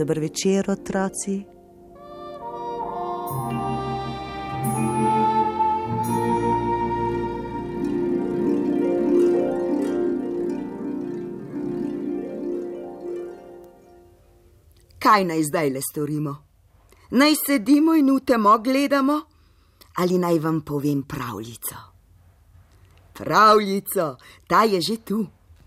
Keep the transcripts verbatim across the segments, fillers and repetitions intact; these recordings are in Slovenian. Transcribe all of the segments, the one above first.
Dober večer, otroci. Kaj naj zdajle storimo? Naj sedimo in v temo gledamo? Ali naj vam povem pravljico? Pravljico, ta je že tu.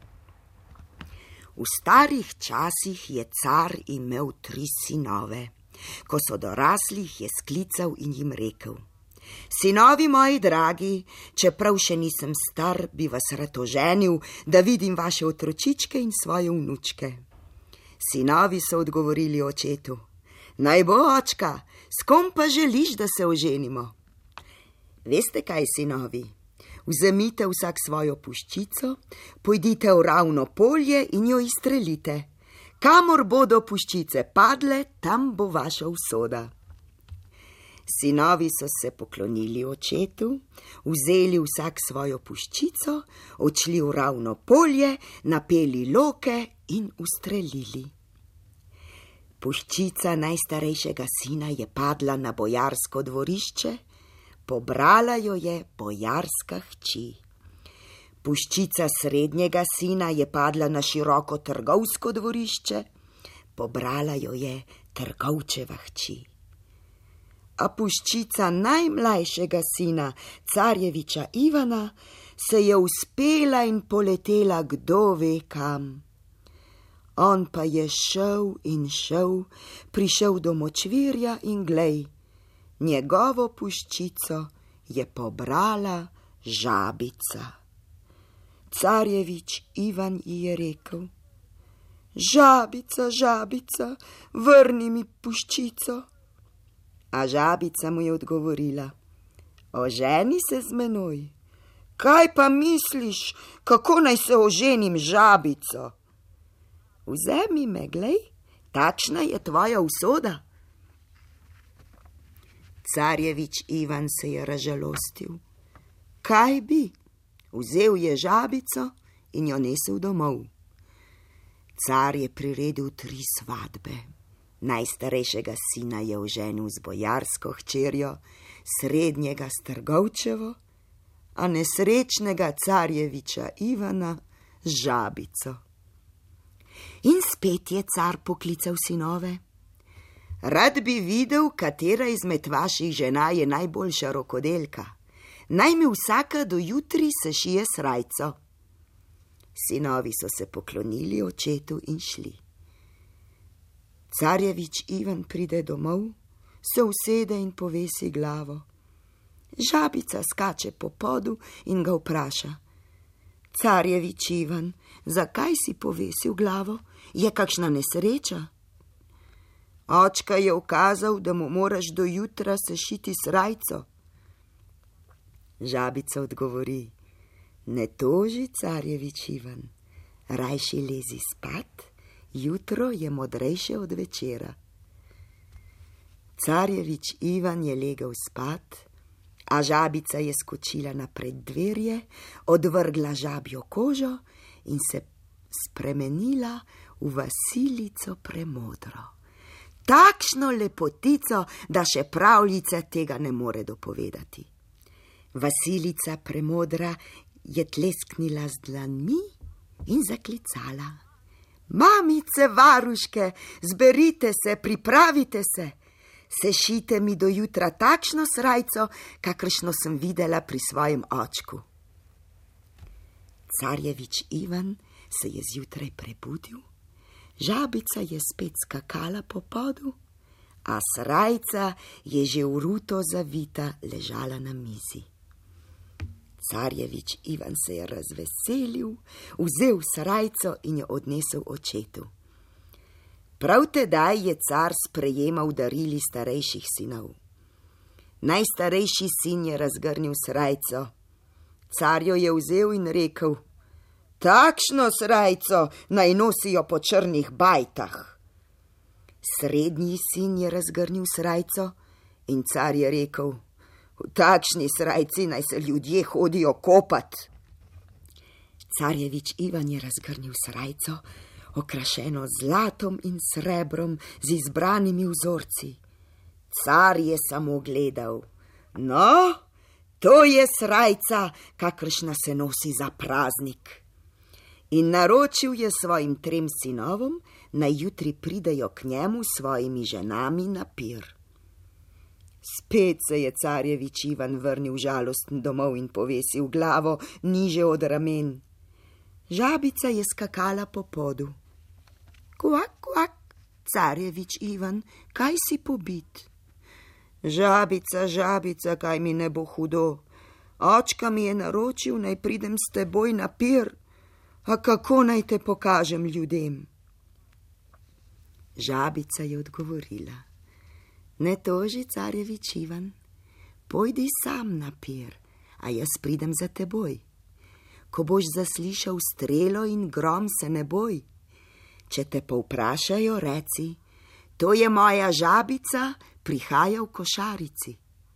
V starih časih je car imel tri sinove. Ko so dorasli, jih je sklical in jim rekel: Sinovi moji dragi, čeprav še nisem star, bi vas rad oženil, da vidim vaše otročičke in svoje vnučke. Sinovi so odgovorili očetu: Naj bo, očka, s kom pa želiš, da se oženimo? Veste kaj, sinovi? Vzemite vsak svojo puščico, pojdite v ravno polje in jo izstrelite. Kamor bodo puščice padle, tam bo vaša usoda. Sinovi so se poklonili očetu, vzeli vsak svojo puščico, odšli v ravno polje, napeli loke in ustrelili. Puščica najstarejšega sina je padla na bojarsko dvorišče, pobrala jo je bojarska hči. Puščica srednjega sina je padla na široko trgovsko dvorišče, pobrala jo je trgovčeva hči. A puščica najmlajšega sina, carjeviča Ivana, se je uspela in poletela kdo ve kam. On pa je šel in šel, prišel do močvirja in glej, njegovo puščico je pobrala žabica. Carjevič Ivan ji je rekel: Žabica, žabica, vrni mi puščico. A žabica mu je odgovorila: Oženi se z menoj. Kaj pa misliš, kako naj se oženim žabico? Vzemi me, glej, takšna je tvoja usoda. Carjevič Ivan se je razžalostil. Kaj bi? Vzel je žabico in jo nesel domov. Car je priredil tri svadbe. Najstarejšega sina je oženil z bojarsko hčerjo, srednjega s trgovčevo, a nesrečnega carjeviča Ivana z žabico. In spet je car poklical sinove. Rad bi videl, katera izmed vaših žena je najboljša rokodelka. Naj mi vsaka do jutri sešije srajco. Sinovi so se poklonili očetu in šli. Carjevič Ivan pride domov, se usede in povesi glavo. Žabica skače po podu in ga vpraša: Carjevič Ivan, zakaj si povesil glavo? Je kakšna nesreča? Očka je ukazal, da mu moraš do jutra sešiti srajco. Žabica odgovori: Ne toži, carjevič Ivan, rajši lezi spat, jutro je modrejše od večera. Carjevič Ivan je legel spat, a žabica je skočila na preddverje, odvrgla žabjo kožo in se spremenila v Vasilico Premodro. Takšno lepotico, da še pravljica tega ne more dopovedati. Vasilica Premodra je tlesknila z dlanmi in zaklicala: Mamice, varuške, zberite se, pripravite se. Sešite mi do jutra takšno srajco, kakršno sem videla pri svojem očku. Carjevič Ivan se je zjutraj prebudil, žabica je spet skakala po podu, a srajca je že v ruto zavita ležala na mizi. Carjevič Ivan se je razveselil, vzel srajco in jo odnesel očetu. Prav tedaj je car sprejemal darili starejših sinov. Najstarejši sin je razgrnil srajco. Car jo je vzel in rekel: Takšno srajco naj nosijo po črnih bajtah. Srednji sin je razgrnil srajco in car je rekel: V takšni srajci naj se ljudje hodijo kopat. Carjevič Ivan je razgrnil srajco, okrašeno zlatom in srebrom z izbranimi vzorci. Car je samo gledal. No, to je srajca, kakršna se nosi za praznik. In naročil je svojim trem sinovom, naj jutri pridejo k njemu s svojimi ženami na pir. Spet se je carjevič Ivan vrnil žalosten domov in povesil glavo niže od ramen. Žabica je skakala po podu. Kvak, kvak, carjevič Ivan, kaj si pobit? Žabica, žabica, kaj mi ne bo hudo. Očka mi je naročil, naj pridem s teboj na pir. A kako naj te pokažem ljudem? Žabica je odgovorila. Ne toži, carjevič Ivan, pojdi sam na pir, a jaz pridem za teboj. Ko boš zaslišal strelo in grom, se ne boj. Če te povprašajo, reci, to je moja žabica, prihaja v košarici.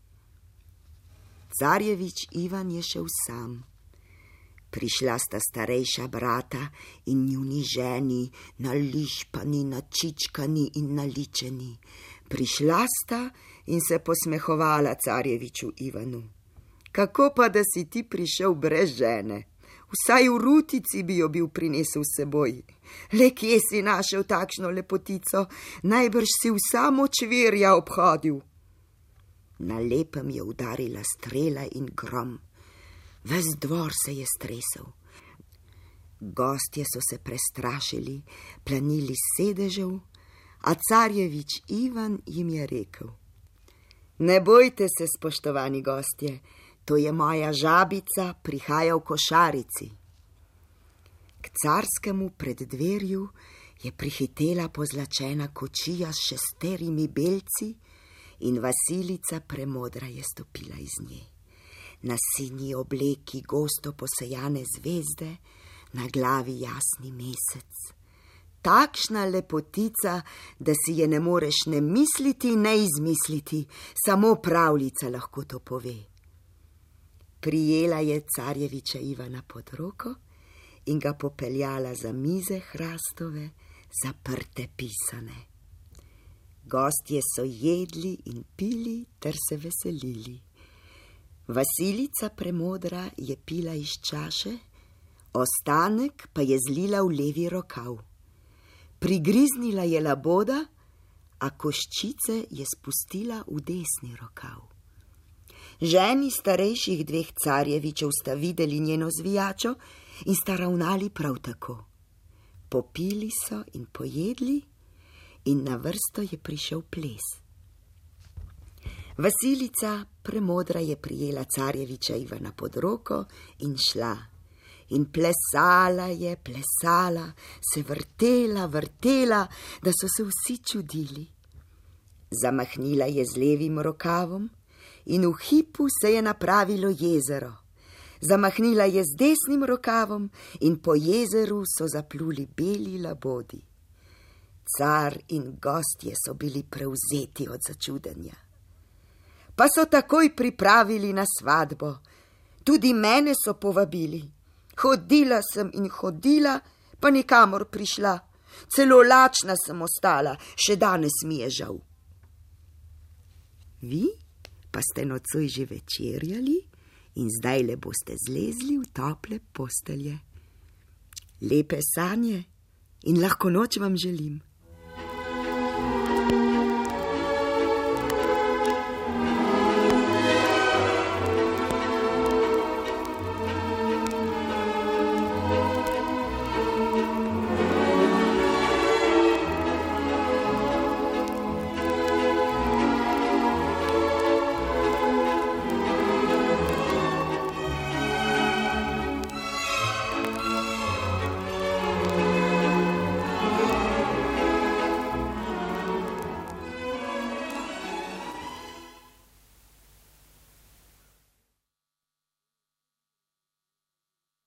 Carjevič Ivan je šel sam. Prišla sta starejša brata in njuni ženi, nališpani, načičkani in naličeni. Prišla sta in se posmehovala carjeviču Ivanu. Kako pa, da si ti prišel brez žene? Vsaj v rutici bi jo bil prinesel s seboj. Le kje si našel takšno lepotico? Najbrž si vsa močvirja obhodil. Na lepem je udarila strela in grom. Ves dvor se je stresel. Gostje so se prestrašili, planili sedežev, a carjevič Ivan jim je rekel. Ne bojte se, spoštovani gostje, to je moja žabica, prihaja v košarici. K carskemu preddverju je prihitela pozlačena kočija s šesterimi belci in Vasilica premodra je stopila iz nje. Na sinji obleki gosto posejane zvezde, na glavi jasni mesec. Takšna lepotica, da si je ne moreš ne misliti, ne izmisliti, samo pravljica lahko to pove. Prijela je carjeviča Ivana pod roko in ga popeljala za mize hrastove, zaprte pisane. Gostje so jedli in pili ter se veselili. Vasilica premodra je pila iz čaše, ostanek pa je zlila v levi rokav. Prigriznila je laboda, a koščice je spustila v desni rokav. Ženi starejših dveh carjevičev sta videli njeno zvijačo in sta ravnali prav tako. Popili so in pojedli in na vrsto je prišel ples. Vasilica premodra je prijela carjeviča Ivana pod roko in šla. In plesala je, plesala, se vrtela, vrtela, da so se vsi čudili. Zamahnila je z levim rokavom in v hipu se je napravilo jezero. Zamahnila je z desnim rokavom in po jezeru so zapluli beli labodi. Car in gostje so bili prevzeti od začudenja. Pa so takoj pripravili na svadbo. Tudi mene so povabili. Hodila sem in hodila, pa nikamor prišla. Celo lačna sem ostala, še danes mi je žal. Vi pa ste nocoj že večerjali in zdaj le boste zlezli v tople postelje. Lepe sanje in lahko noč vam želim.